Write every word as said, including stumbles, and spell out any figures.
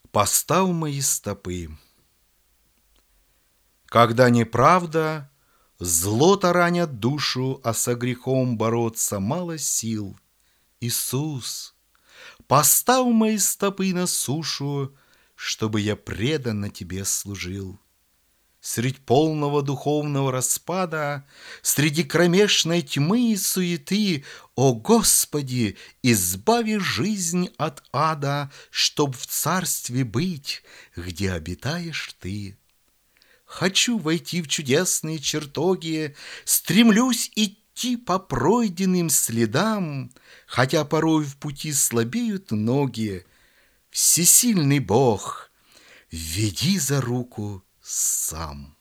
Постав мои стопы. Когда неправда, зло таранят душу, а со грехом бороться мало сил. Иисус, постав мои стопы на сушу, чтобы я преданно Тебе служил. Средь полного духовного распада, среди кромешной тьмы и суеты, о Господи, избави жизнь от ада, чтоб в царстве быть, где обитаешь Ты. Хочу войти в чудесные чертоги, стремлюсь идти по пройденным следам, хотя порой в пути слабеют ноги. Всесильный Бог, веди за руку сам.